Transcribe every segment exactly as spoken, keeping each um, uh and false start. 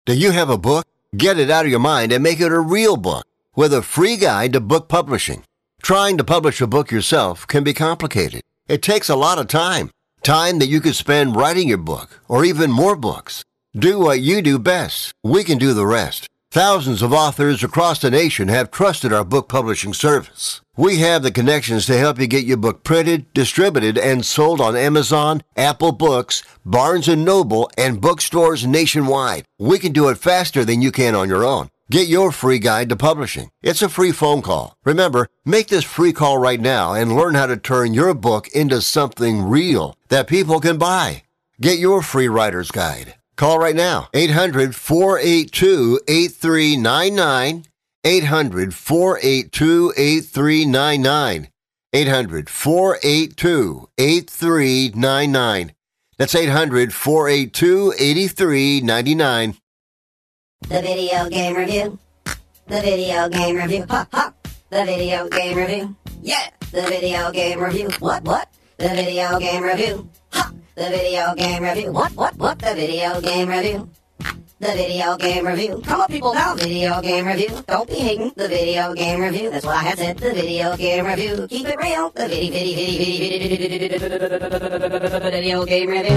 Do you have a book? Get it out of your mind and make it a real book with a free guide to book publishing. Trying to publish a book yourself can be complicated. It takes a lot of time. Time that you could spend writing your book or even more books. Do what you do best. We can do the rest. Thousands of authors across the nation have trusted our book publishing service. We have the connections to help you get your book printed, distributed, and sold on Amazon, Apple Books, Barnes and Noble, and bookstores nationwide. We can do it faster than you can on your own. Get your free guide to publishing. It's a free phone call. Remember, make this free call right now and learn how to turn your book into something real that people can buy. Get your free writer's guide. Call right now, eight hundred, four eight two, eight three nine nine, eight hundred, four eight two, eight three nine nine, eight hundred, four eight two, eight three nine nine. That's eight hundred, four eight two, eight three nine nine. The video game review, the video game review, ha ha, the video game review, yeah, the video game review, what, what, the video game review, ha. The video game review. What, what, what? The video game review. The video game review. Come on, people, now. Video game review. Don't be hating. The video game review. That's what I had said. The video game review. Keep it real. The video, video, video, video, video game review.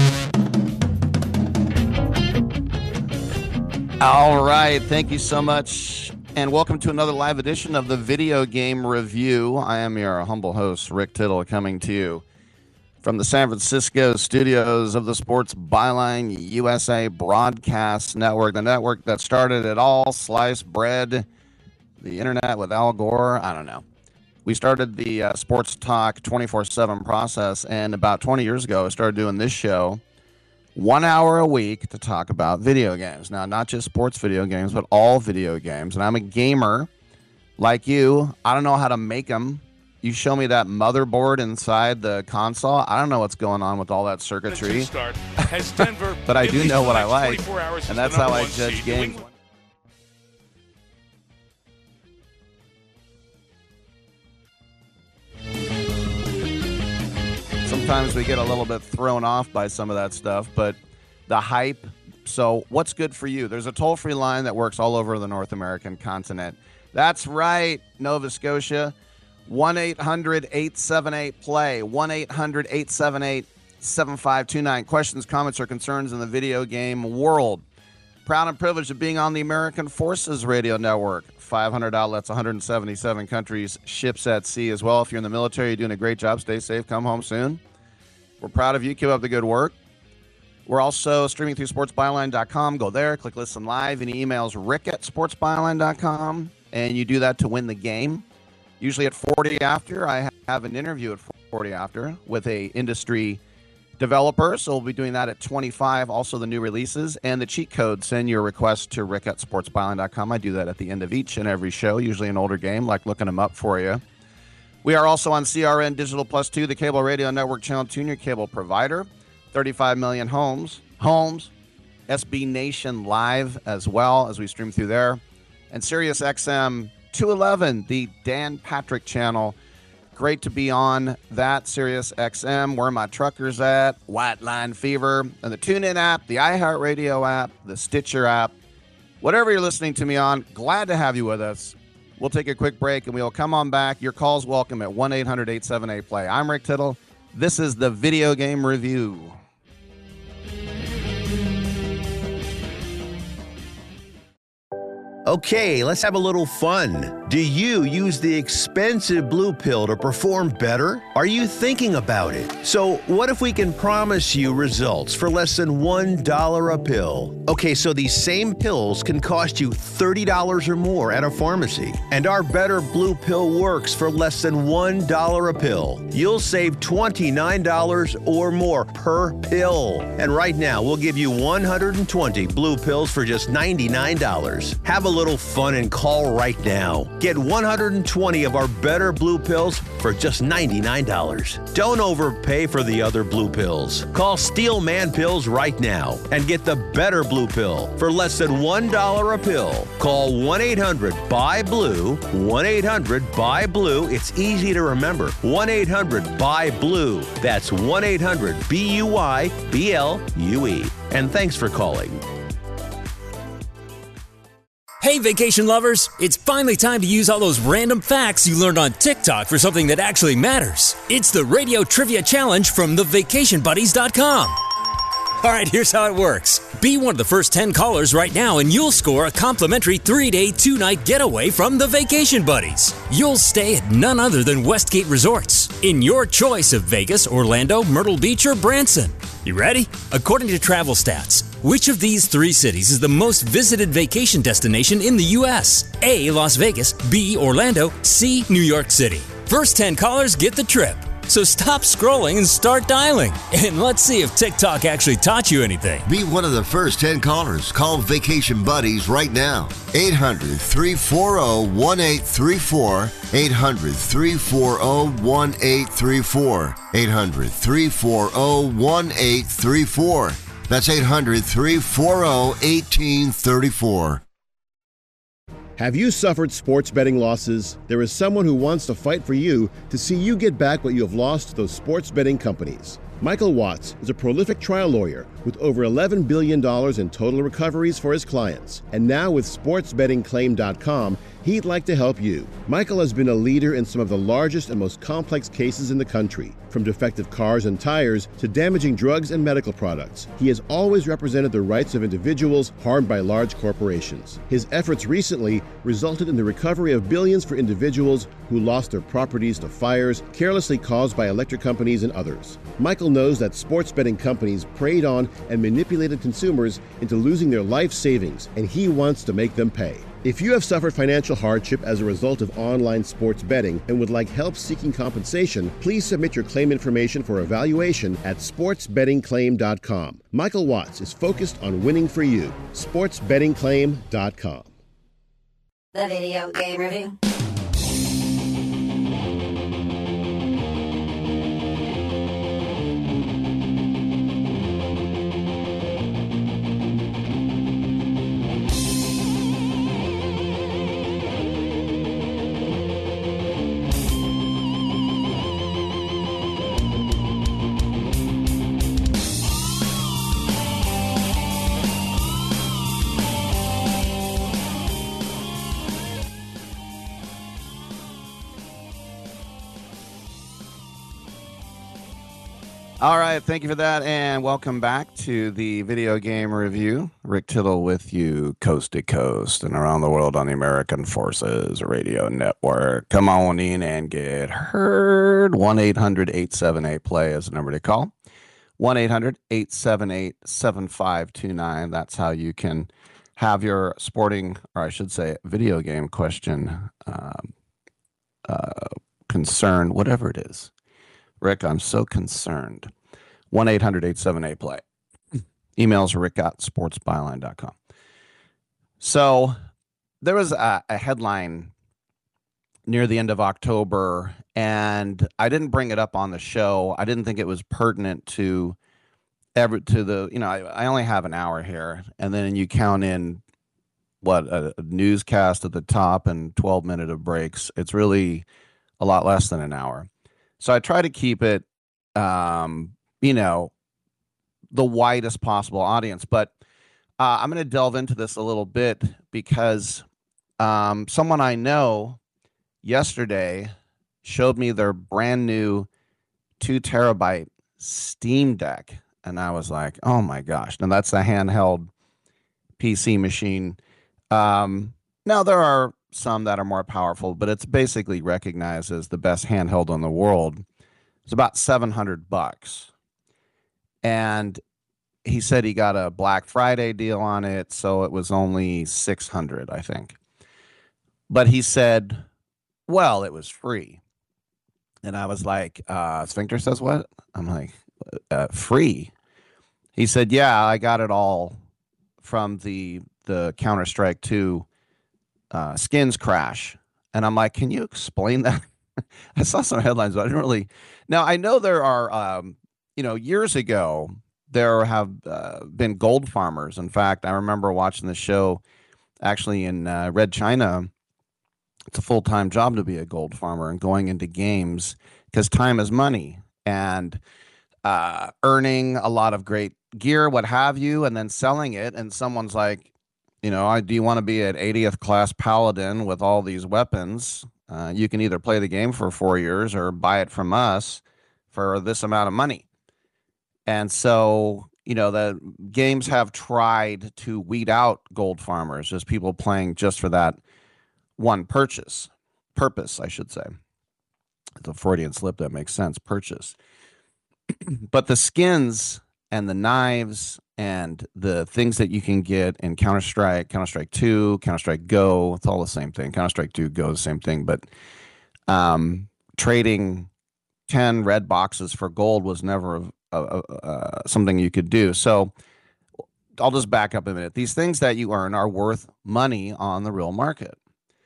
All right. Thank you so much. And welcome to another live edition of the Video Game Review. I am your humble host, Rick Tittle, coming to you from the San Francisco studios of the Sports Byline U S A Broadcast Network, the network that started it all, sliced bread, the internet with Al Gore. I don't know. We started the uh, Sports Talk twenty-four seven process, and about twenty years ago, I started doing this show one hour a week to talk about video games. Now, not just sports video games, but all video games. And I'm a gamer like you. I don't know how to make them. You show me that motherboard inside the console. I don't know what's going on with all that circuitry. But I do know what I like, and that's how I judge games. Sometimes we get a little bit thrown off by some of that stuff, but the hype. So what's good for you? There's a toll-free line that works all over the North American continent. That's right, Nova Scotia. one eight hundred, eight seven eight, play. one eight hundred, eight seven eight, seven five two nine. Questions, comments, or concerns in the video game world. Proud and privileged of being on the American Forces Radio Network. five hundred outlets, one hundred seventy-seven countries, ships at sea as well. If you're in the military, you're doing a great job. Stay safe. Come home soon. We're proud of you. Keep up the good work. We're also streaming through sports byline dot com. Go there. Click Listen Live. Any emails, rick at sports byline dot com. And you do that to win the game. Usually at forty after, I have an interview at forty after with a industry developer. So we'll be doing that at twenty-five. Also the new releases and the cheat code. Send your request to rick at sports byline dot com. I do that at the end of each and every show, usually an older game, like looking them up for you. We are also on C R N Digital Plus two, the cable radio network channel two, your cable provider. thirty-five million homes. Homes. S B Nation Live as well as we stream through there. And Sirius X M two eleven, the Dan Patrick channel. Great to be on that, Sirius X M, where my truckers at, White Line Fever, and the TuneIn app, the iHeartRadio app, the Stitcher app. Whatever you're listening to me on, glad to have you with us. We'll take a quick break, and we'll come on back. Your call's welcome at one eight hundred, eight seven eight, play. I'm Rick Tittle. This is the Video Game Review. Okay, let's have a little fun. Do you use the expensive blue pill to perform better? Are you thinking about it? So what if we can promise you results for less than one dollar a pill? Okay, so these same pills can cost you thirty dollars or more at a pharmacy. And our Better Blue Pill works for less than one dollar a pill. You'll save twenty-nine dollars or more per pill. And right now, we'll give you one hundred twenty blue pills for just ninety-nine dollars. Have a little fun and call right now. Get one hundred twenty of our Better Blue Pills for just ninety-nine dollars. Don't overpay for the other blue pills. Call Steel Man Pills right now and get the Better Blue Pill for less than one dollar a pill. Call one eight hundred, B U Y, B L U E, one eight hundred, B U Y, B L U E. It's easy to remember. one eight hundred, B U Y, B L U E. That's one eight hundred, B U Y, B L U E. And thanks for calling. Hey, vacation lovers! It's finally time to use all those random facts you learned on TikTok for something that actually matters. It's the Radio Trivia Challenge from the vacation buddies dot com. All right, here's how it works. Be one of the first ten callers right now and you'll score a complimentary three-day, two-night getaway from the Vacation Buddies. You'll stay at none other than Westgate Resorts, in your choice of Vegas, Orlando, Myrtle Beach, or Branson. You ready? According to Travel Stats, which of these three cities is the most visited vacation destination in the U S? A, Las Vegas, B, Orlando, C, New York City. First ten callers get the trip. So stop scrolling and start dialing. And let's see if TikTok actually taught you anything. Be one of the first ten callers. Call Vacation Buddies right now. eight hundred, three four zero, one eight three four. eight hundred, three four zero, one eight three four. eight hundred, three four zero, one eight three four. That's eight hundred, three four zero, one eight three four. Have you suffered sports betting losses? There is someone who wants to fight for you to see you get back what you have lost to those sports betting companies. Michael Watts is a prolific trial lawyer with over eleven billion dollars in total recoveries for his clients. And now with sports betting claim dot com, he'd like to help you. Michael has been a leader in some of the largest and most complex cases in the country, from defective cars and tires to damaging drugs and medical products. He has always represented the rights of individuals harmed by large corporations. His efforts recently resulted in the recovery of billions for individuals who lost their properties to fires carelessly caused by electric companies and others. Michael knows that sports betting companies preyed on and manipulated consumers into losing their life savings, and he wants to make them pay. If you have suffered financial hardship as a result of online sports betting and would like help seeking compensation, please submit your claim information for evaluation at sports betting claim dot com. Michael Watts is focused on winning for you. sports betting claim dot com. The Video Game Review. All right, thank you for that, and welcome back to the Video Game Review. Rick Tittle with you, coast to coast and around the world on the American Forces Radio Network. Come on in and get heard. one eight hundred, eight seven eight, play is the number to call. one eight hundred, eight seven eight, seven five two nine. That's how you can have your sporting, or I should say, video game question, um, uh, concern, whatever it is. Rick, I'm so concerned. one eight hundred, eight seven eight, play. Emails rick at sports byline dot com. So there was a, a headline near the end of October, and I didn't bring it up on the show. I didn't think it was pertinent to ever to the, you know, I, I only have an hour here, and then you count in what, a, a newscast at the top and twelve minute of breaks. It's really a lot less than an hour. So I try to keep it, um, you know, the widest possible audience. But uh, I'm going to delve into this a little bit because um, someone I know yesterday showed me their brand new two terabyte Steam Deck. And I was like, oh, my gosh. Now, that's the handheld P C machine. Um, now, there are some that are more powerful, but it's basically recognized as the best handheld in the world. It's about seven hundred bucks. And he said he got a Black Friday deal on it, so it was only six hundred, I think. But he said, well, it was free. And I was like, uh, Sphincter says what? I'm like, uh, free? He said, yeah, I got it all from the, the Counter-Strike two Uh, skins crash. And I'm like, can you explain that? I saw some headlines, but I didn't really. Now, I know there are, um, you know, years ago, there have uh, been gold farmers. In fact, I remember watching the show actually in uh, Red China. It's a full-time job to be a gold farmer and going into games because time is money and uh, earning a lot of great gear, what have you, and then selling it. And someone's like, You know, I, do you want to be an eightieth class paladin with all these weapons? Uh, you can either play the game for four years or buy it from us for this amount of money. And so, you know, the games have tried to weed out gold farmers as people playing just for that one purchase, purpose, I should say. It's a Freudian slip, that makes sense, purchase. But the skins and the knives and the things that you can get in Counter-Strike, Counter-Strike two, Counter-Strike Go, it's all the same thing. Counter-Strike two Go is the same thing, but um, trading ten red boxes for gold was never a, a, a, something you could do. So I'll just back up a minute. These things that you earn are worth money on the real market.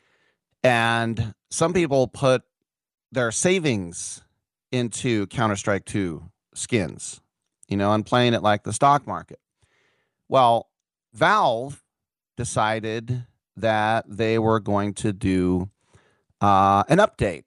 And some people put their savings into Counter-Strike two skins, you know, and playing it like the stock market. Well, Valve decided that they were going to do uh, an update.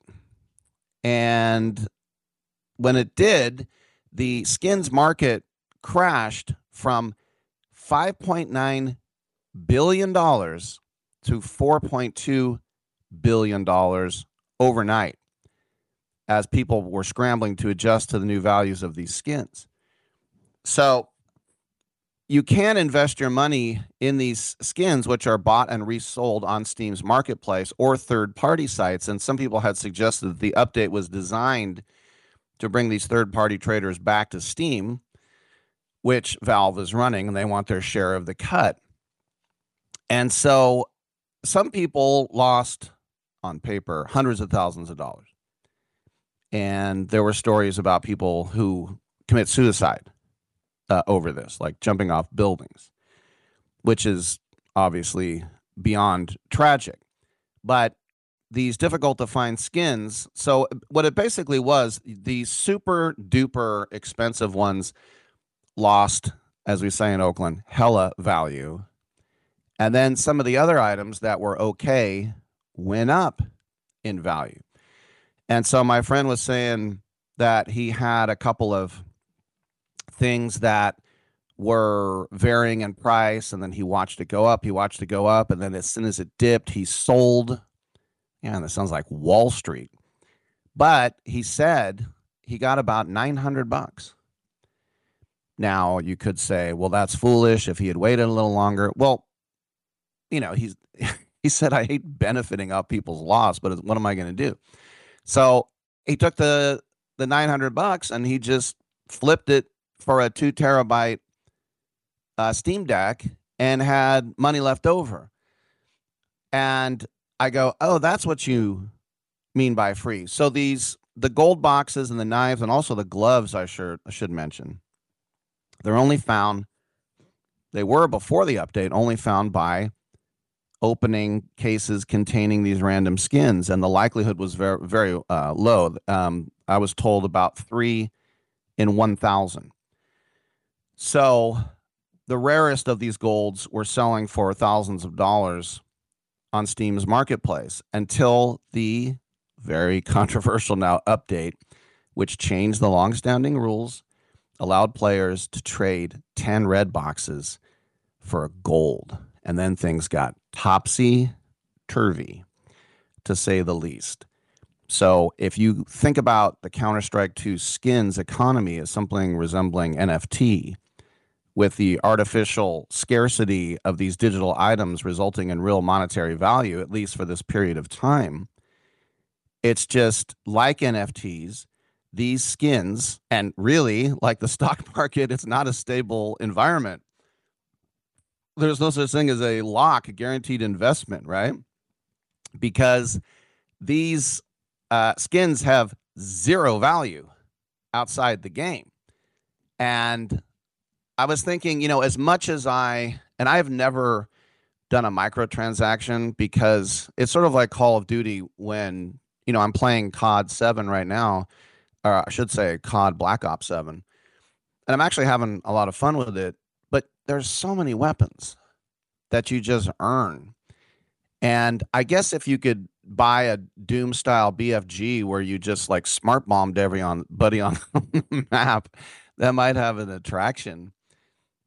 And when it did, the skins market crashed from five point nine billion dollars to four point two billion dollars overnight, as people were scrambling to adjust to the new values of these skins. So you can invest your money in these skins, which are bought and resold on Steam's marketplace or third-party sites. And some people had suggested that the update was designed to bring these third-party traders back to Steam, which Valve is running, and they want their share of the cut. And so some people lost, on paper, hundreds of thousands of dollars. And there were stories about people who commit suicide uh, over this, like jumping off buildings, which is obviously beyond tragic. But these difficult to find skins, so what it basically was, the super duper expensive ones lost, as we say in Oakland, hella value. And then some of the other items that were okay went up in value. And so my friend was saying that he had a couple of things that were varying in price, and then he watched it go up, he watched it go up, and then as soon as it dipped, he sold. Yeah, and that sounds like Wall Street. But he said he got about nine hundred bucks. Now, you could say, well, that's foolish if he had waited a little longer. Well, you know, he's he said, I hate benefiting off people's loss, but what am I going to do? So he took the the nine hundred bucks and he just flipped it for a two terabyte uh, Steam Deck and had money left over. And I go, oh, that's what you mean by free. So these the gold boxes and the knives and also the gloves, I sure I should mention, they're only found. They were before the update only found by opening cases containing these random skins, and the likelihood was very, very uh, low. Um, I was told about three in one thousand. So the rarest of these golds were selling for thousands of dollars on Steam's marketplace until the very controversial now update, which changed the longstanding rules, allowed players to trade ten red boxes for a gold. And then things got topsy-turvy, to say the least. So if you think about the Counter-Strike two skins economy as something resembling N F T, with the artificial scarcity of these digital items resulting in real monetary value, at least for this period of time, it's just like N F Ts, these skins, and really, like the stock market, it's not a stable environment. There's no such thing as a lock, a guaranteed investment, right? Because these uh, skins have zero value outside the game. And I was thinking, you know, as much as I, and I've never done a microtransaction because it's sort of like Call of Duty when, you know, I'm playing C O D seven right now, or I should say C O D Black Ops seven. And I'm actually having a lot of fun with it, but there's so many weapons that you just earn. And I guess if you could buy a Doom style B F G where you just like smart bombed every on buddy on the map, that might have an attraction.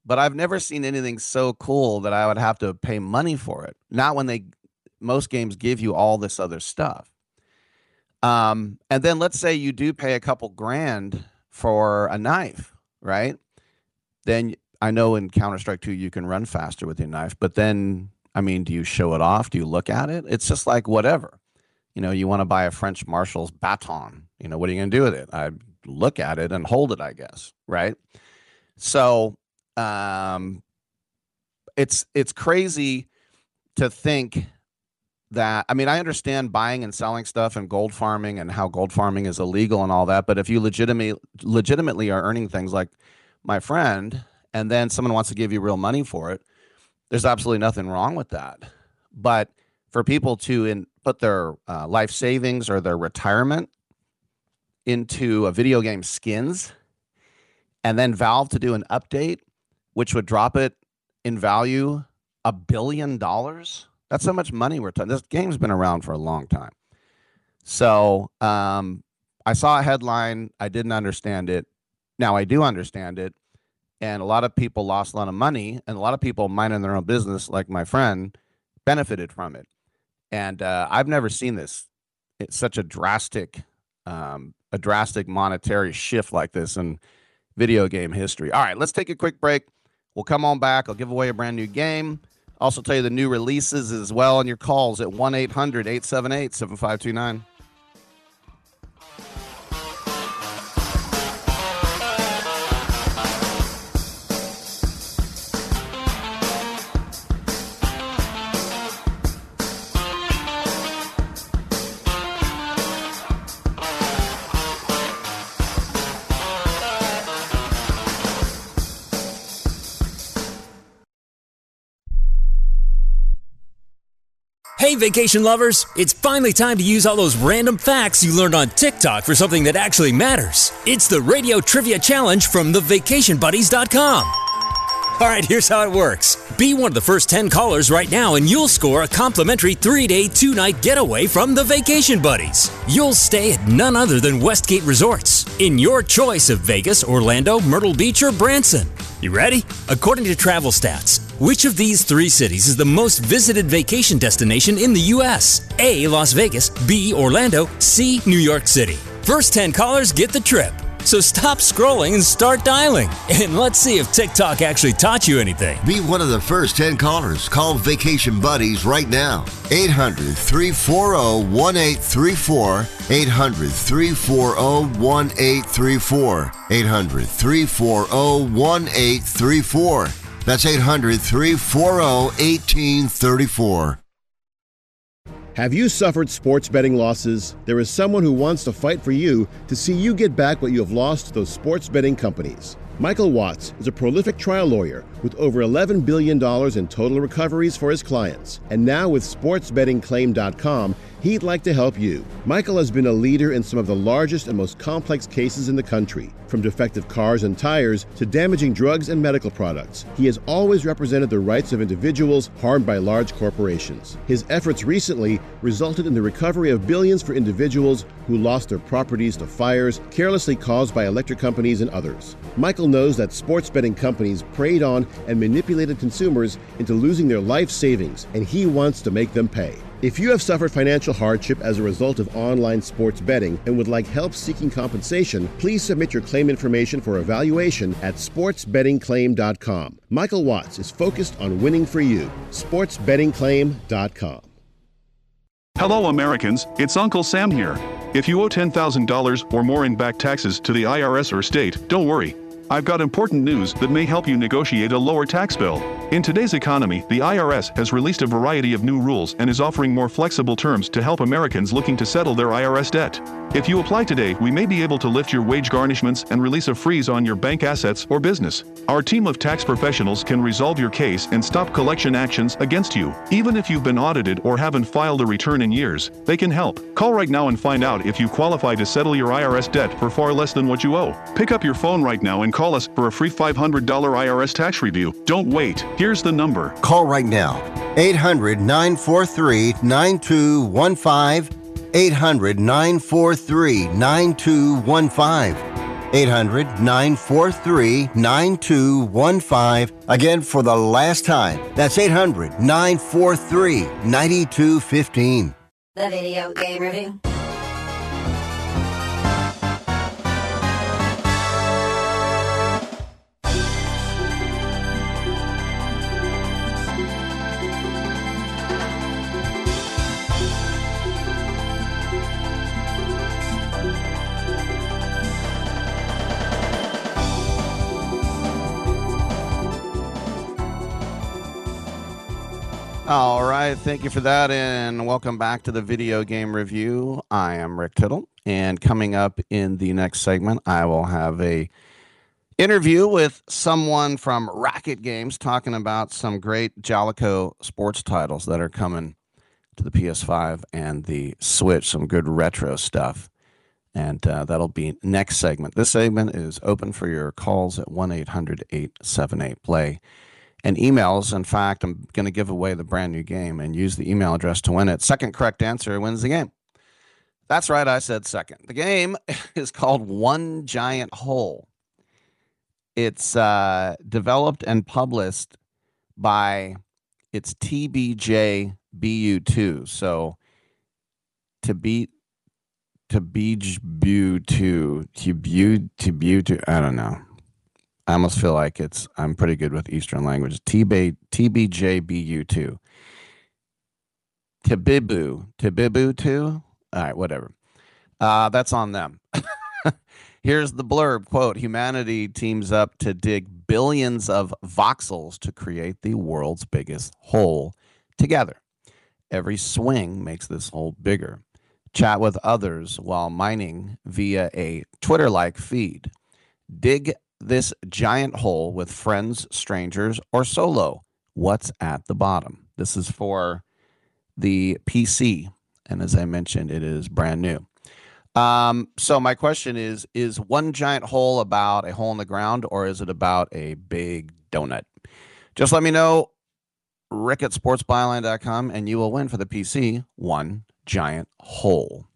but I've never seen anything so cool that I would have to pay money for it. Not when they, most games give you all this other stuff. Um, and then let's say you do pay a couple grand for a knife, right? Then I know in Counter-Strike two you can run faster with your knife, but then, I mean, do you show it off? Do you look at it? It's just like whatever. You know, you want to buy a French Marshal's baton. You know, what are you going to do with it? I look at it and hold it, I guess, right? So um, it's it's crazy to think that, I mean, I understand buying and selling stuff and gold farming and how gold farming is illegal and all that, but if you legitimately legitimately are earning things like my friend, and then someone wants to give you real money for it, there's absolutely nothing wrong with that. But for people to in, put their uh, life savings or their retirement into a video game skins, and then Valve to do an update, which would drop it in value a billion dollars, that's how much money we're talking. This game's been around for a long time. So um, I saw a headline. I didn't understand it. Now I do understand it. And a lot of people lost a lot of money, and a lot of people minding their own business, like my friend, benefited from it. And uh, I've never seen this. It's such a drastic, um, a drastic monetary shift like this in video game history. All right, let's take a quick break. We'll come on back. I'll give away a brand new game. Also tell you the new releases as well, and your calls at one eight hundred eight seven eight seven five two nine. Hey, vacation lovers! It's finally time to use all those random facts you learned on TikTok for something that actually matters. It's the Radio Trivia Challenge from the vacation buddies dot com. All right, here's how it works. Be one of the first ten callers right now and you'll score a complimentary three-day, two-night getaway from the Vacation Buddies. You'll stay at none other than Westgate Resorts, in your choice of Vegas, Orlando, Myrtle Beach, or Branson. You ready? According to Travel Stats, which of these three cities is the most visited vacation destination in the U S? A, Las Vegas, B, Orlando, C, New York City. First ten callers get the trip. So stop scrolling and start dialing. And let's see if TikTok actually taught you anything. Be one of the first ten callers. Call Vacation Buddies right now. eight hundred, three four zero, one eight three four. eight hundred, three four zero, one eight three four. eight hundred, three four zero, one eight three four. That's eight hundred, three four zero, one eight three four. Have you suffered sports betting losses? There is someone who wants to fight for you to see you get back what you have lost to those sports betting companies. Michael Watts is a prolific trial lawyer with over eleven billion dollars in total recoveries for his clients. And now with sports betting claim dot com, he'd like to help you. Michael has been a leader in some of the largest and most complex cases in the country, from defective cars and tires to damaging drugs and medical products. He has always represented the rights of individuals harmed by large corporations. His efforts recently resulted in the recovery of billions for individuals who lost their properties to fires carelessly caused by electric companies and others. Michael knows that sports betting companies preyed on and manipulated consumers into losing their life savings, and he wants to make them pay. If you have suffered financial hardship as a result of online sports betting and would like help seeking compensation, please submit your claim information for evaluation at sports betting claim dot com. Michael Watts is focused on winning for you. sports betting claim dot com. Hello, Americans. It's Uncle Sam here. If you owe ten thousand dollars or more in back taxes to the I R S or state, don't worry. I've got important news that may help you negotiate a lower tax bill. In today's economy, the I R S has released a variety of new rules and is offering more flexible terms to help Americans looking to settle their I R S debt. If you apply today, we may be able to lift your wage garnishments and release a freeze on your bank assets or business. Our team of tax professionals can resolve your case and stop collection actions against you. Even if you've been audited or haven't filed a return in years, they can help. Call right now and find out if you qualify to settle your I R S debt for far less than what you owe. Pick up your phone right now and call us for a free five hundred dollars I R S tax review. Don't wait. Here's the number. Call right now. eight hundred, nine four three, nine two one five. eight hundred, nine four three, nine two one five. eight hundred, nine four three, nine two one five. Again, for the last time, that's eight hundred, nine four three, nine two one five. The Video Game Review. All right, thank you for that, and welcome back to the Video Game Review. I am Rick Tittle, and coming up in the next segment, I will have a interview with someone from Racket Games talking about some great Jaleco sports titles that are coming to the P S five and the Switch, some good retro stuff, and uh, that'll be next segment. This segment is open for your calls at one eight hundred, eight seven eight, play. And emails. In fact, I'm going to give away the brand new game and use the email address to win it. Second correct answer wins the game. That's right, I said second. The game is called One Giant Hole. It's uh, developed and published by, it's T B J B U two. So, to be, to be B U two, to B U two, I don't know. I almost feel like it's, I'm pretty good with Eastern languages. T B J B U two. Tibibu. Tibibu two? All right, whatever. Uh, that's on them. Here's the blurb, quote, humanity teams up to dig billions of voxels to create the world's biggest hole together. Every swing makes this hole bigger. Chat with others while mining via a Twitter-like feed. Dig this giant hole with friends, strangers, or solo. What's at the bottom? This is for the P C, and as I mentioned, it is brand new. Um, so my question is, is One Giant Hole about a hole in the ground, or is it about a big donut? Just let me know, Rick at sports byline dot com, and you will win for the P C One Giant Hole.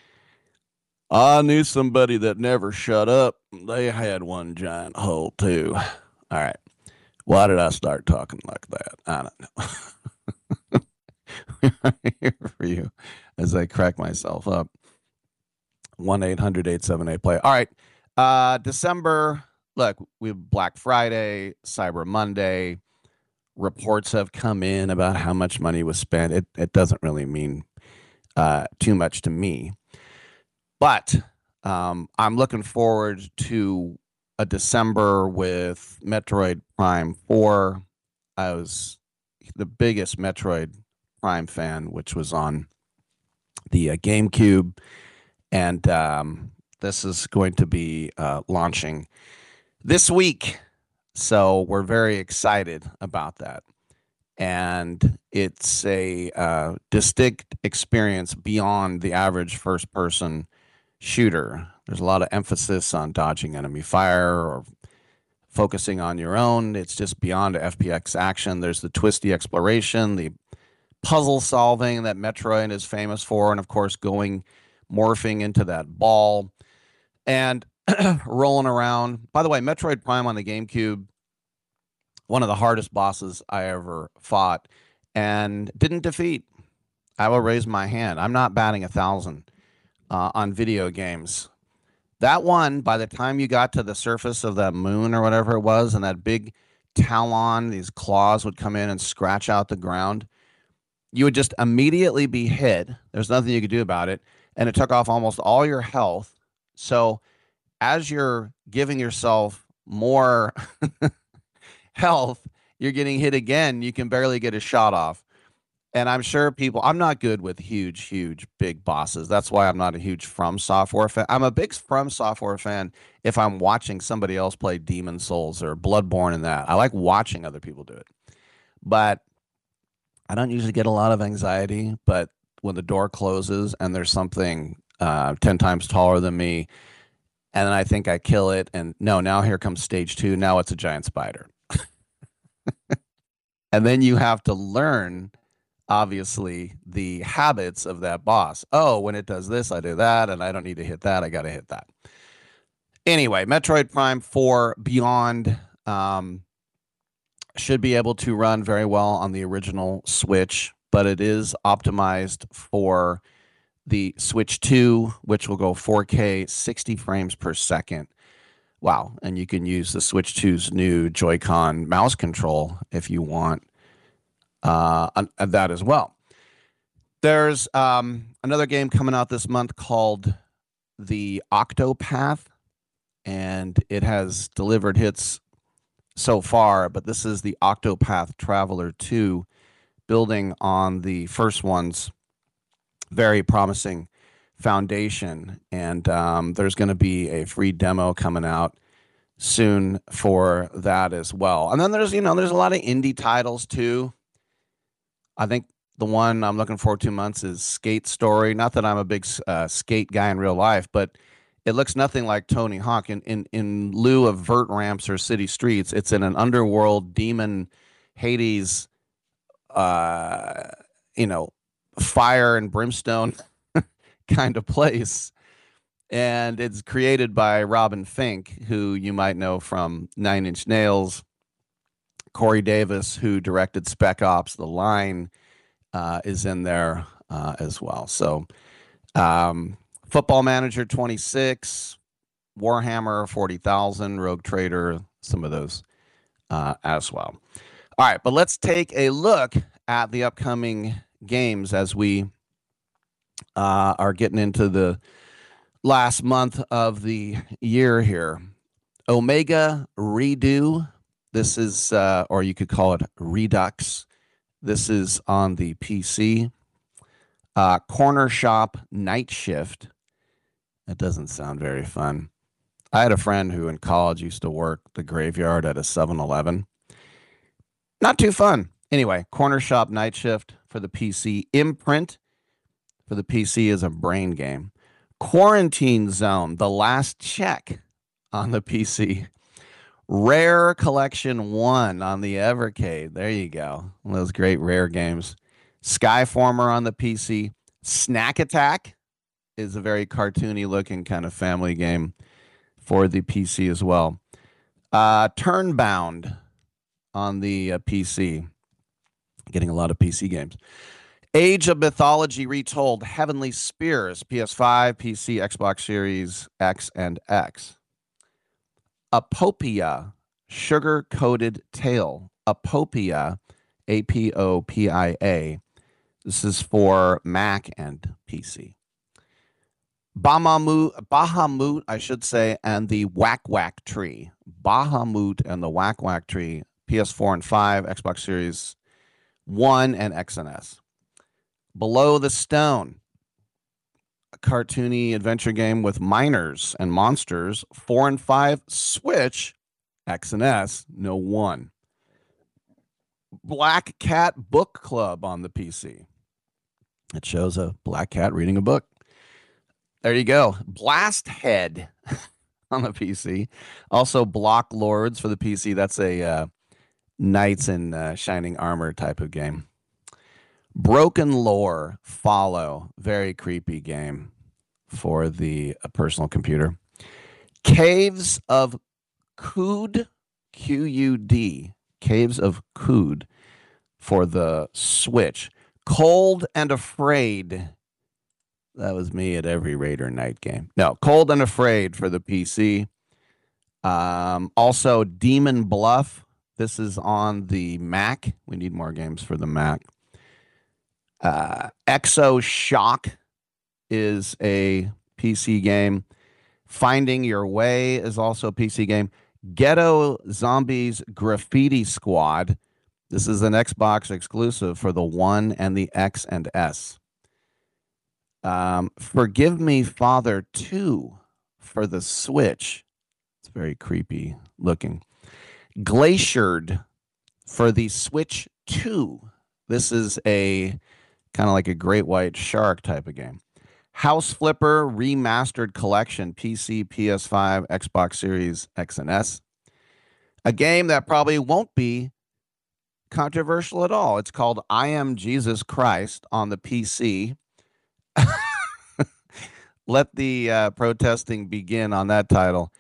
I knew somebody that never shut up. They had one giant hole, too. All right. Why did I start talking like that? I don't know. We're here for you as I crack myself up. one eight hundred, eight seven eight, play. All right. Uh, December, look, we have Black Friday, Cyber Monday. Reports have come in about how much money was spent. It, it doesn't really mean uh, too much to me. But um, I'm looking forward to a December with Metroid Prime four. I was the biggest Metroid Prime fan, which was on the uh, GameCube. And um, this is going to be uh, launching this week. So we're very excited about that. And it's a uh, distinct experience beyond the average first-person shooter. There's a lot of emphasis on dodging enemy fire or focusing on your own. It's just beyond F P X action. There's the twisty exploration, the puzzle solving that Metroid is famous for, and of course going morphing into that ball and rolling around. By the way, Metroid Prime on the GameCube, one of the hardest bosses I ever fought and didn't defeat. I will raise my hand. I'm not batting a thousand uh, on video games. That one, by the time you got to the surface of that moon or whatever it was, and that big talon, these claws would come in and scratch out the ground, you would just immediately be hit. There's nothing you could do about it. And it took off almost all your health. So as you're giving yourself more health, you're getting hit again. You can barely get a shot off. And I'm sure people, I'm not good with huge, huge, big bosses. That's why I'm not a huge From Software fan. I'm a big From Software fan if I'm watching somebody else play Demon Souls or Bloodborne and that. I like watching other people do it. But I don't usually get a lot of anxiety. But when the door closes and there's something uh, ten times taller than me, and then I think I kill it, and no, now here comes stage two. Now it's a giant spider. And then you have to learn, obviously, the habits of that boss. Oh, when it does this, I do that, and I don't need to hit that. I got to hit that. Anyway, Metroid Prime four Beyond um, should be able to run very well on the original Switch, but it is optimized for the Switch two, which will go four K, sixty frames per second. Wow. And you can use the Switch two's new Joy-Con mouse control if you want uh, that as well. There's um, another game coming out this month called The Octopath, and it has delivered hits so far, but this is the Octopath Traveler two, building on the first one's very promising foundation. And um, there's going to be a free demo coming out soon for that as well. And then there's, you know, there's a lot of indie titles too. I think the one I'm looking forward to months is Skate Story. Not that I'm a big uh, skate guy in real life, but it looks nothing like Tony Hawk. In, in, in lieu of vert ramps or city streets, it's in an underworld demon Hades, uh, you know, fire and brimstone kind of place. And it's created by Robin Fink, who you might know from Nine Inch Nails, Corey Davis, who directed Spec Ops: The Line, uh, is in there uh, as well. So, um, Football Manager twenty-six, Warhammer forty thousand, Rogue Trader, some of those uh, as well. All right, but let's take a look at the upcoming games as we uh, are getting into the last month of the year here. Omega Redo. This is, uh, or you could call it Redux. This is on the P C. Uh, Corner Shop Night Shift. That doesn't sound very fun. I had a friend who in college used to work the graveyard at a seven eleven. Not too fun. Anyway, Corner Shop Night Shift for the P C. Imprint for the P C is a brain game. Quarantine Zone, The Last Check on the P C. Rare Collection one on the Evercade. There you go. One of those great Rare games. Skyformer on the P C. Snack Attack is a very cartoony looking kind of family game for the P C as well. Uh, Turnbound on the uh, P C. Getting a lot of P C games. Age of Mythology Retold, Heavenly Spears, P S five, P C, Xbox Series X and X. Apopia, Sugar Coated Tale. Apopia, A P O P I A. This is for Mac and P C. Bahamut, Bahamut, I should say, and the Whack Whack Tree. Bahamut and the Whack Whack Tree, P S four and five, Xbox Series one and X and S. Below the Stone, a cartoony adventure game with miners and monsters, four and five, Switch, X and S, no one. Black Cat Book Club on the P C. It shows a black cat reading a book. There you go. Blast Head on the P C. Also Block Lords for the P C. That's a uh, knights in uh, shining armor type of game. Broken Lore Follow. Very creepy game for the uh, personal computer. Caves of Qud, Q U D. Caves of Qud for the Switch. Cold and Afraid. That was me at every Raider night game. No, Cold and Afraid for the P C. Um, also, Demon Bluff. This is on the Mac. We need more games for the Mac. Uh, Exo Shock is a P C game. Finding Your Way is also a P C game. Ghetto Zombies Graffiti Squad. This is an Xbox exclusive for the One and the X and S. Um, Forgive Me Father two for the Switch. It's very creepy looking. Glaciered for the Switch two. This is a kind of like a great white shark type of game. House Flipper Remastered Collection, P C, P S five, Xbox Series X and S. A game that probably won't be controversial at all. It's called I Am Jesus Christ on the P C. Let the uh, protesting begin on that title.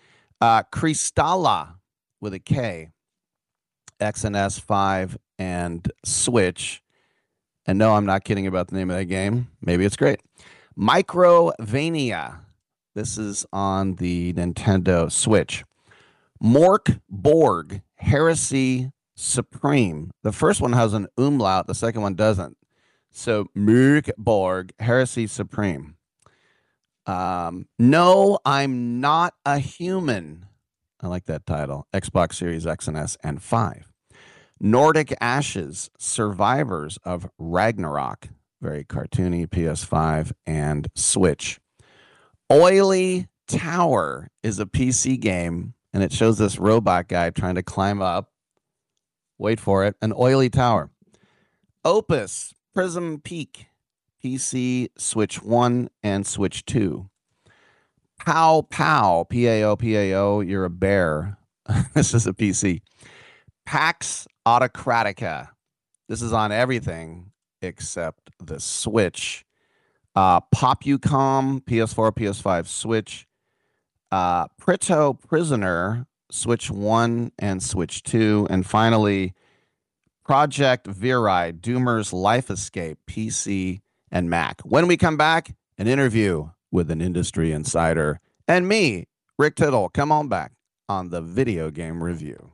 Uh, Kristalla with a K, X and S five and Switch. And no, I'm not kidding about the name of that game. Maybe it's great. Microvania. This is on the Nintendo Switch. Mork Borg, Heresy Supreme. The first one has an umlaut. The second one doesn't. So Mork Borg, Heresy Supreme. Um, no, I'm not a human. I like that title. Xbox Series X and S and five. Nordic Ashes, Survivors of Ragnarok. Very cartoony, P S five and Switch. Oily Tower is a P C game, and it shows this robot guy trying to climb up. Wait for it. An oily tower. Opus, Prism Peak, P C, Switch one, and Switch two. Pow Pow, P A O, P A O, you're a bear. This is a P C. Pax Autocratica. This is on everything except the Switch. Uh, Popucom, P S four, P S five, Switch. Uh, Prito Prisoner, Switch one and Switch two. And finally, Project Virai, Doomer's Life Escape, P C and Mac. When we come back, an interview with an industry insider and me, Rick Tittle. Come on back on the Video Game Review.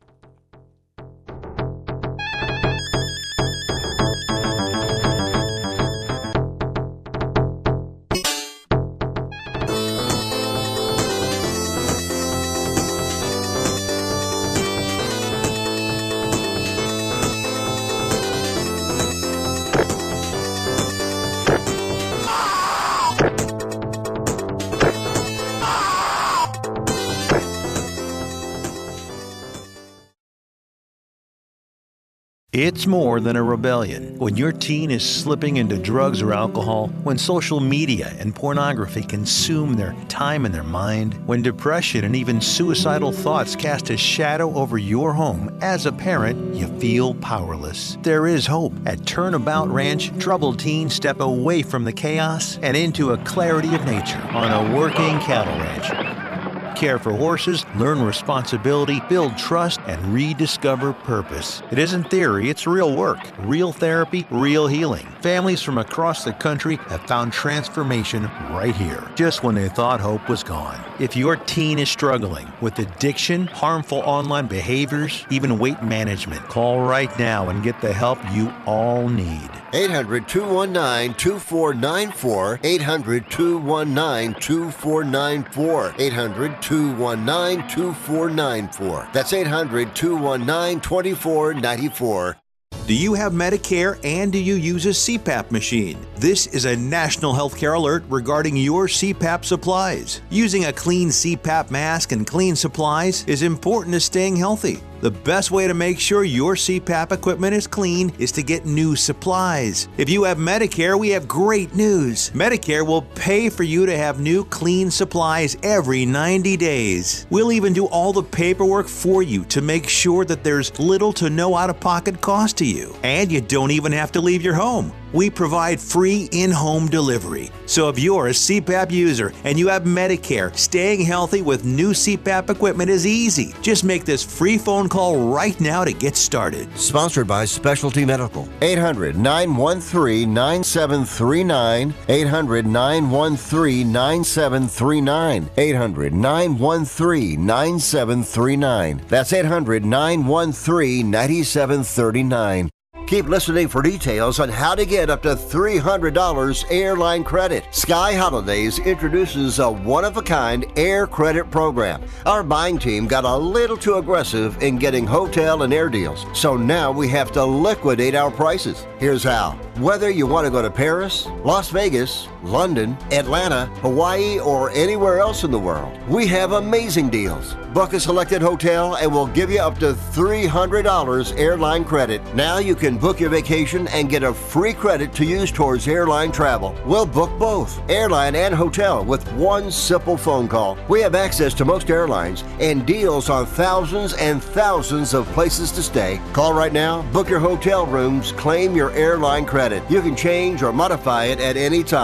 It's more than a rebellion. When your teen is slipping into drugs or alcohol, when social media and pornography consume their time and their mind, when depression and even suicidal thoughts cast a shadow over your home, as a parent, you feel powerless. There is hope. At Turnabout Ranch, troubled teens step away from the chaos and into a clarity of nature on a working cattle ranch. Care for horses, learn responsibility, build trust, and rediscover purpose. It isn't theory, it's real work. Real therapy, real healing. Families from across the country have found transformation right here, just when they thought hope was gone. If your teen is struggling with addiction, harmful online behaviors, even weight management, call right now and get the help you all need. eight hundred, two one nine, two four nine four. eight hundred, two one nine, two four nine four. eight hundred, two one nine, two four nine four. That's eight hundred, two one nine, two four nine four. Do you have Medicare and do you use a C PAP machine? This is a national healthcare alert regarding your C PAP supplies. Using a clean C PAP mask and clean supplies is important to staying healthy. The best way to make sure your C PAP equipment is clean is to get new supplies. If you have Medicare, we have great news. Medicare will pay for you to have new clean supplies every ninety days. We'll even do all the paperwork for you to make sure that there's little to no out-of-pocket cost to you. And you don't even have to leave your home. We provide free in-home delivery. So if you're a C PAP user and you have Medicare, staying healthy with new C PAP equipment is easy. Just make this free phone call right now to get started. Sponsored by Specialty Medical. eight hundred, nine one three, nine seven three nine. eight hundred, nine one three, nine seven three nine. eight hundred, nine one three, nine seven three nine. That's eight hundred, nine one three, nine seven three nine. Keep listening for details on how to get up to three hundred dollars airline credit. Sky Holidays introduces a one-of-a-kind air credit program. Our buying team got a little too aggressive in getting hotel and air deals, so now we have to liquidate our prices. Here's how. Whether you want to go to Paris, Las Vegas, London, Atlanta, Hawaii, or anywhere else in the world, we have amazing deals. Book a selected hotel and we'll give you up to three hundred dollars airline credit. Now you can book your vacation and get a free credit to use towards airline travel. We'll book both, airline and hotel, with one simple phone call. We have access to most airlines and deals on thousands and thousands of places to stay. Call right now, book your hotel rooms, claim your airline credit. You can change or modify it at any time.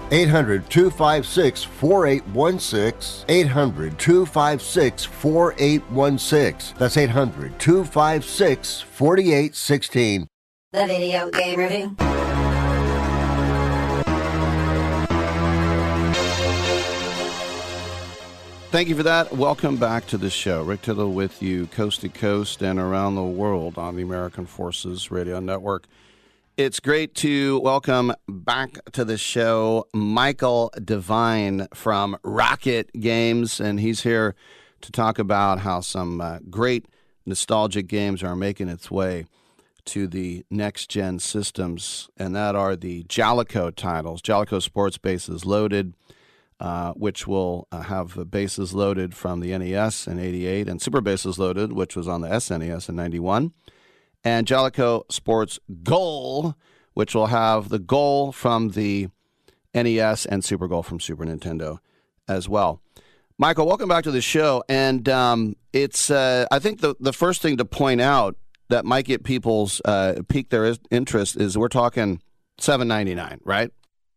eight hundred, two five six, four eight one six. eight hundred, two five six, four eight one six. That's eight hundred, two five six, four eight one six. The Video Game Review. Thank you for that. Welcome back to the show. Rick Tittle with you coast to coast and around the world on the American Forces Radio Network. It's great to welcome back to the show Michael Devine from Rocket Games, and he's here to talk about how some uh, great nostalgic games are making its way to the next-gen systems, and that are the Jaleco titles. Jaleco Sports Bases Loaded, Uh, which will uh, have bases loaded from the N E S in eighty-eight, and Super Bases Loaded, which was on the S N E S in ninety-one, and Jaleco Sports Goal, which will have the Goal from the N E S and Super Goal from Super Nintendo as well. Michael, welcome back to the show, and um, it's uh, I think the, the first thing to point out that might get people's uh, pique their interest is we're talking seven ninety-nine, right?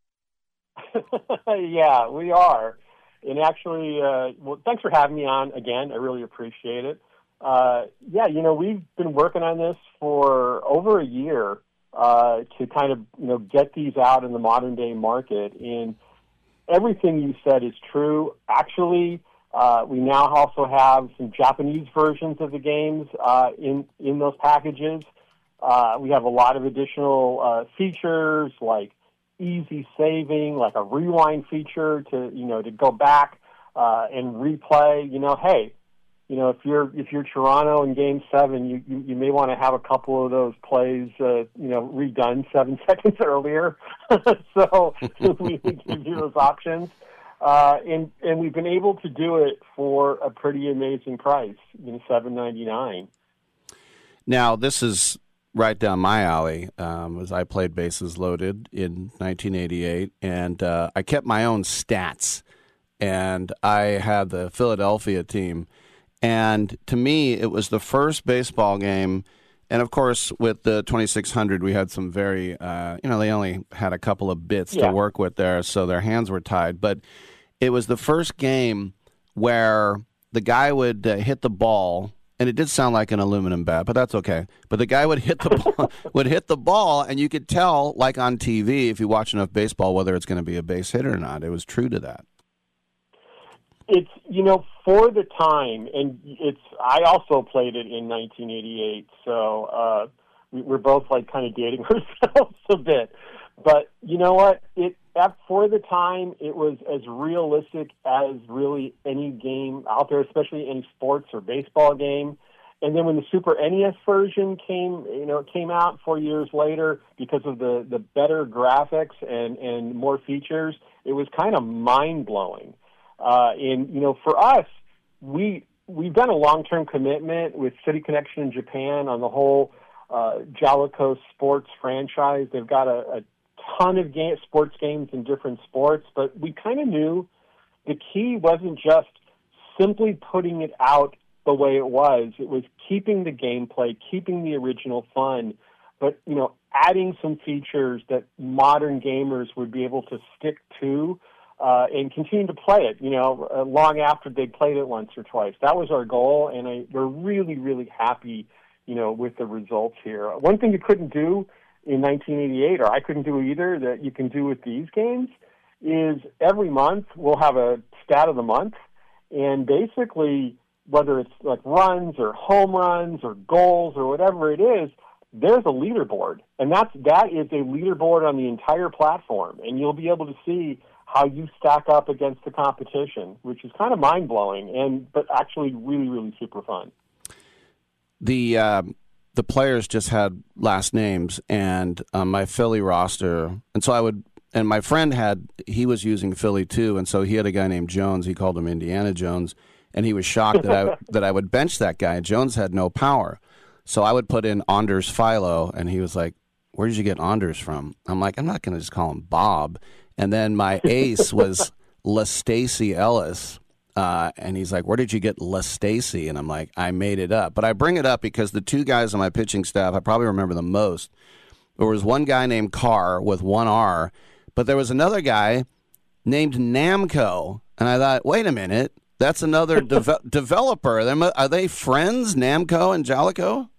Yeah, we are. And actually, uh, well, thanks for having me on again. I really appreciate it. Uh, yeah, you know, we've been working on this for over a year uh, to kind of, you know, get these out in the modern day market. And everything you said is true. Actually, uh, we now also have some Japanese versions of the games uh, in, in those packages. Uh, we have a lot of additional uh, features like easy saving, like a rewind feature to, you know, to go back uh, and replay. You know, hey, you know, if you're if you're Toronto in Game Seven, you you, you may want to have a couple of those plays, uh, you know, redone seven seconds earlier. So we give you those options, uh, and and we've been able to do it for a pretty amazing price, you know, seven ninety-nine. Now this is right down my alley, um, as I played Bases Loaded in nineteen eighty-eight, and uh, I kept my own stats, and I had the Philadelphia team, and to me, it was the first baseball game, and of course, with the twenty-six hundred, we had some very, uh, you know, they only had a couple of bits yeah. to work with there, so their hands were tied, but it was the first game where the guy would uh, hit the ball. And it did sound like an aluminum bat, but that's okay. But the guy would hit the ball, would hit the ball, and you could tell, like on T V, if you watch enough baseball, whether it's going to be a base hit or not. It was true to that. It's, you know, for the time, and it's. I also played it in nineteen eighty-eight, so uh, we, we're both like kind of dating ourselves a bit. But you know what? It for the time, it was as realistic as really any game out there, especially any sports or baseball game. And then when the Super N E S version came, you know, it came out four years later because of the, the better graphics and, and more features, it was kind of mind-blowing. Uh, and, you know, for us, we, we've done a long-term commitment with City Connection in Japan on the whole uh, Jaleco Sports franchise. They've got a, a ton of game, sports games in different sports, but we kind of knew the key wasn't just simply putting it out the way it was. It was keeping the gameplay, keeping the original fun, but, you know, adding some features that modern gamers would be able to stick to uh, and continue to play it, you know, uh, long after they'd played it once or twice. That was our goal, and I, we're really, really happy, you know, with the results here. One thing you couldn't do in nineteen eighty-eight, or I couldn't do either, that you can do with these games, is every month we'll have a stat of the month, and basically, whether it's like runs or home runs or goals or whatever it is, there's a leaderboard, and that's that is a leaderboard on the entire platform, and you'll be able to see how you stack up against the competition, which is kind of mind-blowing, and but actually really, really super fun. The uh, the players just had last names, and um, my Philly roster, and so I would, and my friend had, he was using Philly too, and so he had a guy named Jones. He called him Indiana Jones, and he was shocked that I that I would bench that guy. Jones had no power, so I would put in Anders Philo, and he was like, "Where did you get Anders from?" I'm like, "I'm not going to just call him Bob." And then my ace was LaStacy Ellis. Uh, and he's like, "Where did you get LaStacy?" And I'm like, "I made it up." But I bring it up because the two guys on my pitching staff, I probably remember the most. There was one guy named Carr with one R, but there was another guy named Namco. And I thought, wait a minute, that's another de- developer. Are they friends, Namco and Jaleco?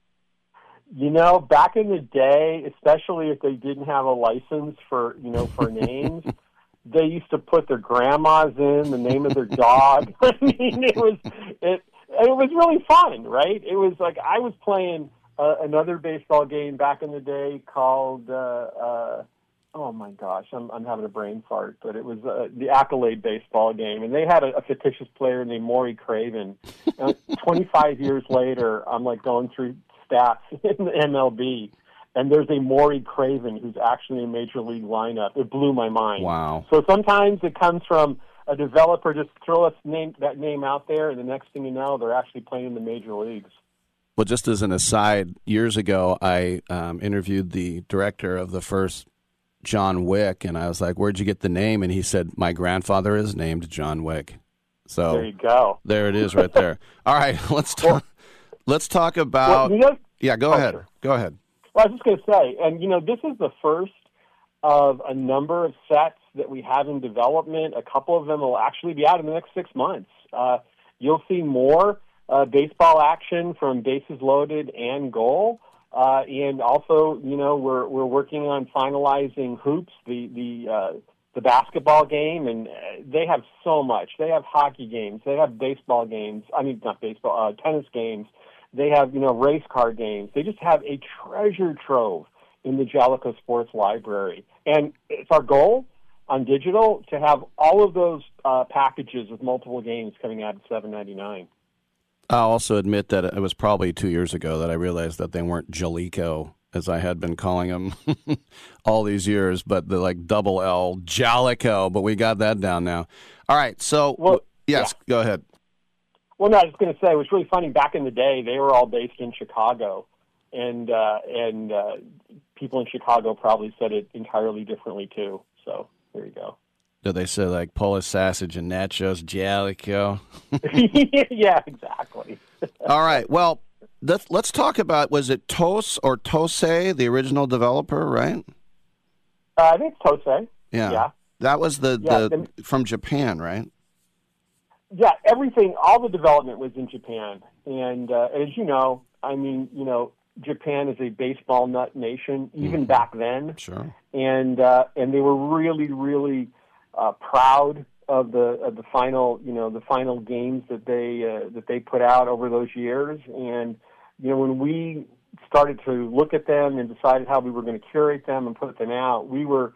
You know, back in the day, especially if they didn't have a license for, you know, for names, they used to put their grandmas in, the name of their dog. I mean, it was it it was really fun, right? It was like I was playing uh, another baseball game back in the day called uh, uh, oh my gosh, I'm I'm having a brain fart, but it was uh, the Accolade baseball game, and they had a, a fictitious player named Maury Craven. And twenty-five years later, I'm like going through stats in the M L B, and there's a Maury Craven who's actually in a major league lineup. It blew my mind. Wow. So sometimes it comes from a developer just throw us name that name out there, and the next thing you know, they're actually playing in the major leagues. Well, just as an aside, years ago, I um, interviewed the director of the first John Wick, and I was like, where'd you get the name? And he said, my grandfather is named John Wick. So there you go. There it is right there. All right, let's talk. Well, let's talk about. Well, you know, yeah, go oh, ahead. sure. Go ahead. Well, I was just going to say, and you know, this is the first of a number of sets that we have in development. A couple of them will actually be out in the next six months. Uh, you'll see more uh, baseball action from bases loaded and goal. Uh, and also, you know, we're we're working on finalizing hoops, the the uh, the basketball game, and they have so much. They have hockey games, they have baseball games. I mean, not baseball, uh, tennis games. They have, you know, race car games. They just have a treasure trove in the Jaleco Sports Library, and it's our goal on digital to have all of those uh, packages with multiple games coming out at seven ninety-nine. I'll also admit that it was probably two years ago that I realized that they weren't Jaleco, as I had been calling them all these years, but the like double L, Jaleco, but we got that down now. All right, so, well, yes, yeah. Go ahead. Well, no, I was going to say, it was really funny. Back in the day, they were all based in Chicago, and uh, and uh, people in Chicago probably said it entirely differently, too. So there you go. Did they say, like, Polish sausage and nachos, Jaleco? Yeah, exactly. All right. Well, let's, let's talk about, was it Tos or Tosei, the original developer, right? Uh, I think it's Tosei. Yeah. yeah. That was the, yeah, the the, from Japan, right? Yeah, everything, all the development was in Japan. And uh, as you know, I mean, you know, Japan is a baseball nut nation, even mm. back then. Sure. And uh, and they were really, really uh, proud of the of the final, you know, the final games that they uh, that they put out over those years. And you know, when we started to look at them and decided how we were going to curate them and put them out, we were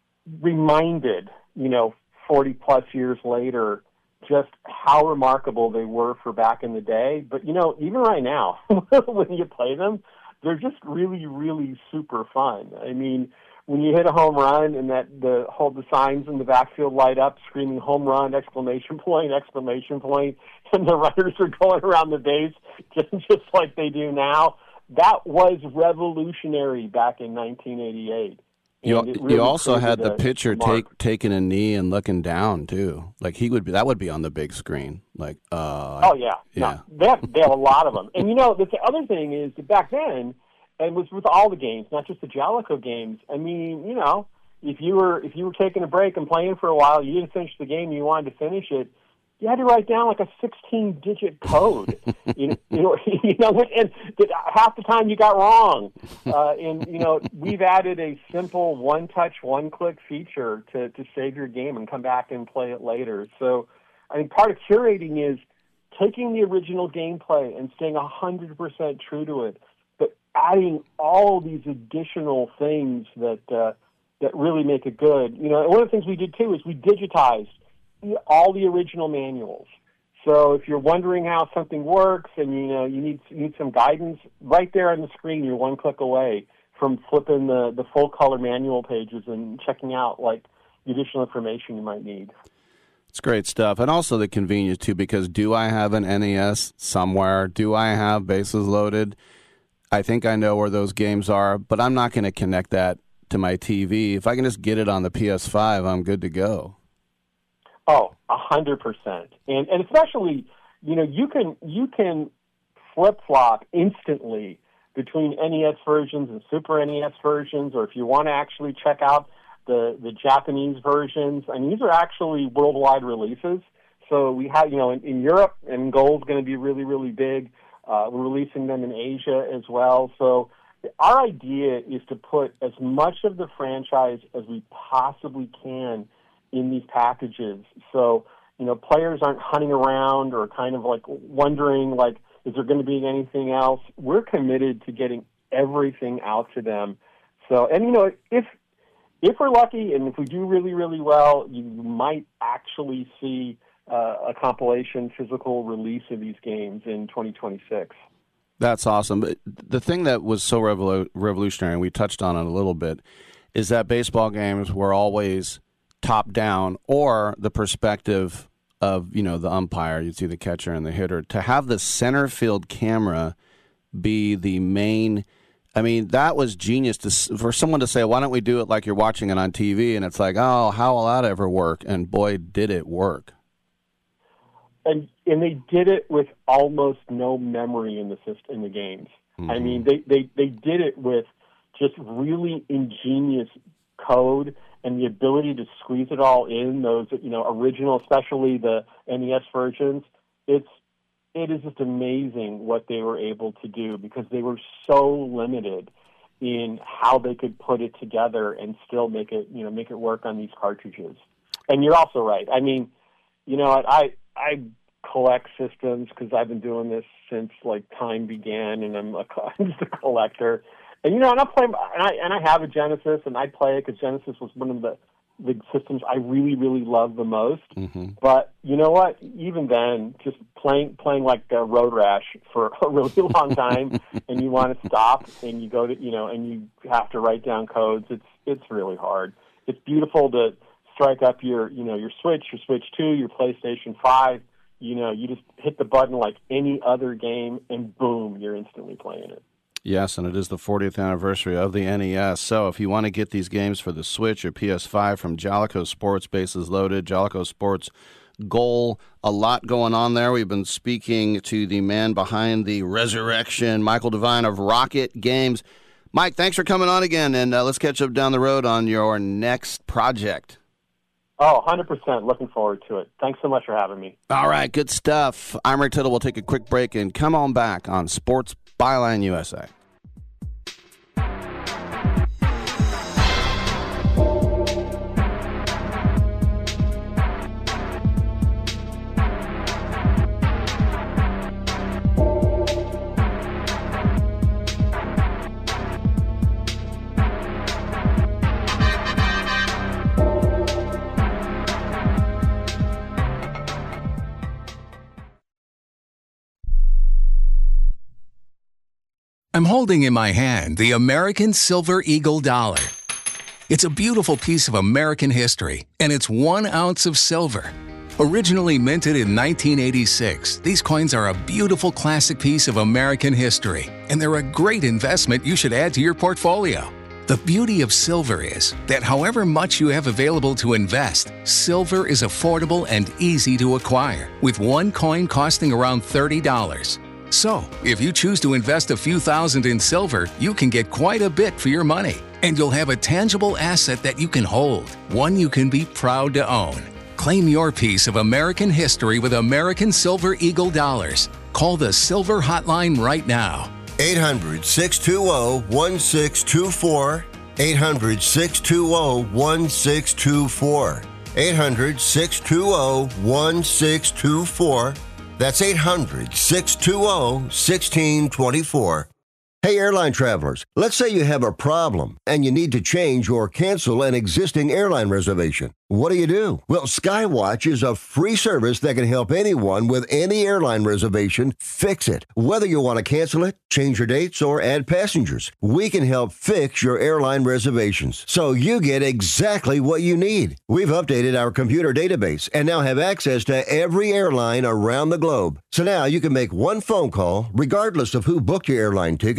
reminded, you know, forty plus years later, just how remarkable they were for back in the day. But, you know, even right now, when you play them, they're just really, really super fun. I mean, when you hit a home run and that the whole the signs in the backfield light up, screaming home run, exclamation point, exclamation point, and the runners are going around the base just, just like they do now, that was revolutionary back in nineteen eighty-eight. You, really you also had the a, pitcher a take taking a knee and looking down too. Like he would be, that would be on the big screen. Like, uh, oh yeah, yeah. No, they have they have a lot of them. And you know, the other thing is that back then, and it was with all the games, not just the Jaleco games. I mean, you know, if you were if you were taking a break and playing for a while, you didn't finish the game, you wanted to finish it. You had to write down like a sixteen-digit code, you know, you know, you know, and half the time you got wrong. Uh, and you know, we've added a simple one-touch, one-click feature to to save your game and come back and play it later. So, I think part of curating is taking the original gameplay and staying a hundred percent true to it, but adding all these additional things that uh, that really make it good. You know, and one of the things we did too is we digitized all the original manuals. So if you're wondering how something works and you know you need you need some guidance, right there on the screen, you're one click away from flipping the, the full color manual pages and checking out like the additional information you might need. It's great stuff. And also the convenience too, because do I have an N E S somewhere? Do I have bases loaded? I think I know where those games are, but I'm not going to connect that to my T V. If I can just get it on the P S five, I'm good to go. Oh, a hundred percent, and and especially, you know, you can you can flip flop instantly between N E S versions and Super N E S versions, or if you want to actually check out the, the Japanese versions. I mean, these are actually worldwide releases. So we have, you know, in, in Europe, and gold's going to be really, really big. Uh, we're releasing them in Asia as well. So our idea is to put as much of the franchise as we possibly can in these packages. So, you know, players aren't hunting around or kind of like wondering, like, is there going to be anything else? We're committed to getting everything out to them. So, and, you know, if if we're lucky and if we do really, really well, you might actually see Uh, a compilation physical release of these games in twenty twenty-six. That's awesome. But the thing that was so revolu- revolutionary, and we touched on it a little bit, is that baseball games were always top down, or the perspective of, you know, the umpire. You'd see the catcher and the hitter. To have the center field camera be the main, I mean, that was genius to, for someone to say, why don't we do it like you're watching it on T V? And it's like, oh, how will that ever work? And boy, did it work. And and they did it with almost no memory in the system, in the games. Mm-hmm. I mean, they, they, they did it with just really ingenious code and the ability to squeeze it all in. Those, you know, original, especially the N E S versions. It's it is just amazing what they were able to do because they were so limited in how they could put it together and still make it, you know, make it work on these cartridges. And you're also right. I mean, you know, I I collect systems because I've been doing this since like time began, and I'm, a, I'm just a collector. And you know, and I play, and I and I have a Genesis, and I play it because Genesis was one of the the systems I really really love the most. Mm-hmm. But you know what? Even then, just playing playing like uh, Road Rash for a really long time, and you want to stop, and you go to you know, and you have to write down codes. It's it's really hard. It's beautiful to strike up your, you know, your Switch, your Switch two, your PlayStation five, you know, you just hit the button like any other game, and boom, you're instantly playing it. Yes, and it is the fortieth anniversary of the N E S. So if you want to get these games for the Switch or P S five from Jalico Sports, bases loaded, Jalico Sports Goal, a lot going on there. We've been speaking to the man behind the Resurrection, Michael Devine of Rocket Games. Mike, thanks for coming on again, and uh, let's catch up down the road on your next project. Oh, one hundred percent. Looking forward to it. Thanks so much for having me. All right, good stuff. I'm Rick Tittle. We'll take a quick break and come on back on Sports Byline U S A. I'm holding in my hand the American Silver Eagle dollar. It's a beautiful piece of American history, and it's one ounce of silver. Originally minted in nineteen eighty-six, these coins are a beautiful classic piece of American history, and they're a great investment you should add to your portfolio. The beauty of silver is that however much you have available to invest, silver is affordable and easy to acquire, with one coin costing around thirty dollars. So, if you choose to invest a few thousand in silver, you can get quite a bit for your money, and you'll have a tangible asset that you can hold, one you can be proud to own. Claim your piece of American history with American Silver Eagle dollars. Call the Silver Hotline right now. eight hundred, six two zero, one six two four. eight hundred, six two zero, one six two four. eight hundred, six two zero, one six two four. That's eight hundred, six two zero, one six two four. Hey, airline travelers, let's say you have a problem and you need to change or cancel an existing airline reservation. What do you do? Well, Skywatch is a free service that can help anyone with any airline reservation fix it. Whether you want to cancel it, change your dates, or add passengers, we can help fix your airline reservations so you get exactly what you need. We've updated our computer database and now have access to every airline around the globe. So now you can make one phone call, regardless of who booked your airline ticket,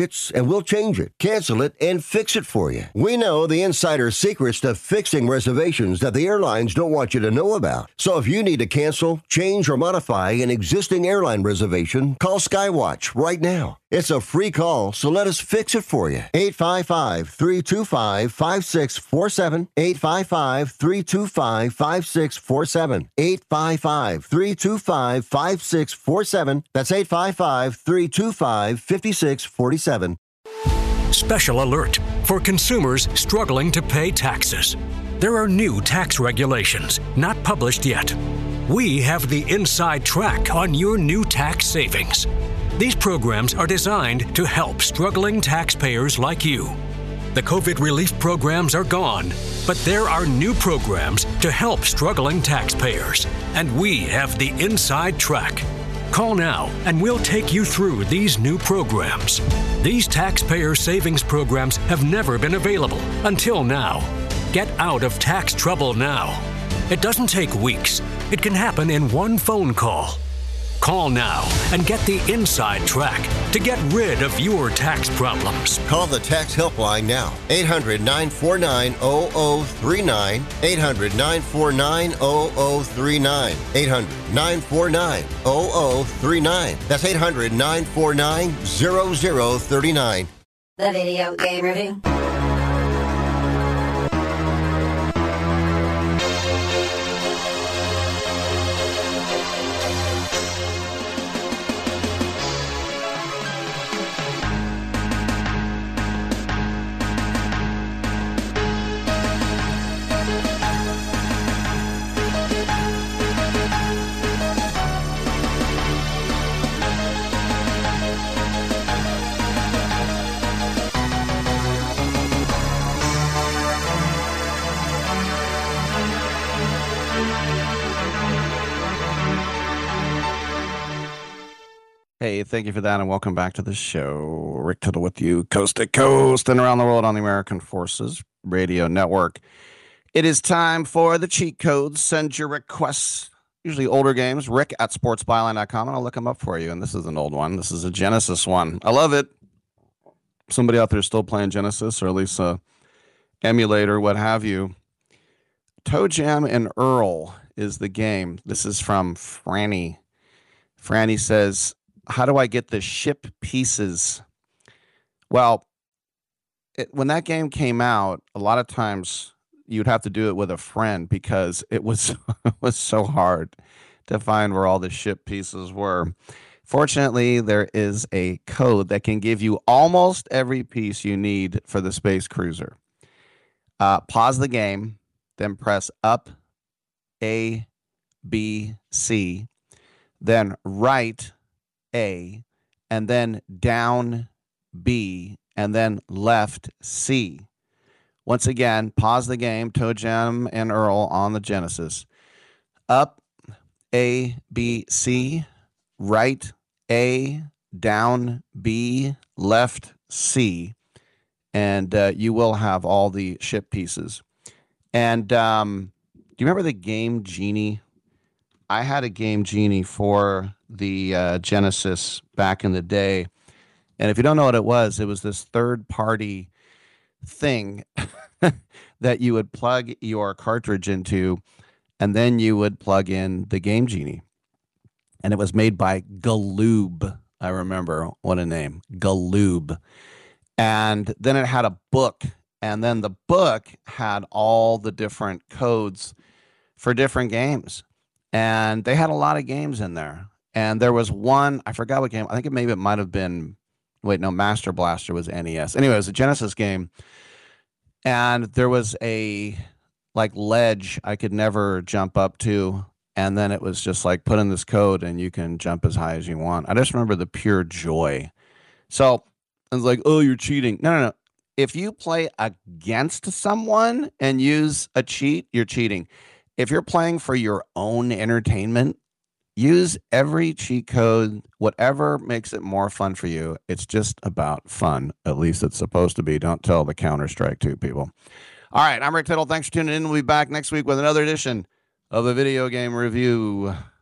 tickets, and we'll change it, cancel it, and fix it for you. We know the insider secrets to fixing reservations that the airlines don't want you to know about. So if you need to cancel, change, or modify an existing airline reservation, call Skywatch right now. It's a free call, so let us fix it for you. eight five five, three two five, five six four seven. eight five five, three two five, five six four seven. eight five five, three two five, five six four seven. That's eight five five, three two five, five six four seven. Special alert for consumers struggling to pay taxes. There are new tax regulations, not published yet. We have the inside track on your new tax savings. These programs are designed to help struggling taxpayers like you. The COVID relief programs are gone, but there are new programs to help struggling taxpayers, and we have the inside track. Call now and we'll take you through these new programs. These taxpayer savings programs have never been available until now. Get out of tax trouble now. It doesn't take weeks. It can happen in one phone call. Call now and get the inside track to get rid of your tax problems. Call the tax helpline now. eight hundred, nine four nine, zero zero three nine. eight hundred, nine four nine, zero zero three nine. eight hundred, nine four nine, zero zero three nine. That's eight hundred, nine four nine, zero zero three nine. The Video Game Review. Hey, thank you for that, and welcome back to the show. Rick Tittle with you, coast to coast and around the world on the American Forces Radio Network. It is time for the cheat codes. Send your requests, usually older games, rick at sports byline dot com, and I'll look them up for you. And this is an old one. This is a Genesis one. I love it. Somebody out there still playing Genesis, or at least a emulator, what have you. Toe Jam and Earl is the game. This is from Franny. Franny says, how do I get the ship pieces? Well, it, when that game came out, a lot of times you'd have to do it with a friend because it was it was so hard to find where all the ship pieces were. Fortunately, there is a code that can give you almost every piece you need for the Space Cruiser. Uh, pause the game, then press up A, B, C, then right A, and then down B, and then left C. Once again, pause the game, Toe Jam and Earl on the Genesis. Up A, B, C, right A, down B, left C, and uh, you will have all the ship pieces. And um, do you remember the Game Genie? I had a Game Genie for the uh, Genesis back in the day. And if you don't know what it was, it was this third-party thing that you would plug your cartridge into, and then you would plug in the Game Genie. And it was made by Galoob. I remember. What a name. Galoob. And then it had a book. And then the book had all the different codes for different games. And they had a lot of games in there. And there was one, I forgot what game. I think it maybe it might have been, wait, no, Master Blaster was N E S. Anyway, it was a Genesis game. And there was a, like, ledge I could never jump up to. And then it was just like, put in this code and you can jump as high as you want. I just remember the pure joy. So I was like, oh, you're cheating. No, no, no. If you play against someone and use a cheat, you're cheating. If you're playing for your own entertainment, use every cheat code, whatever makes it more fun for you. It's just about fun. At least it's supposed to be. Don't tell the Counter-Strike two people. All right, I'm Rick Tittle. Thanks for tuning in. We'll be back next week with another edition of the Video Game Review.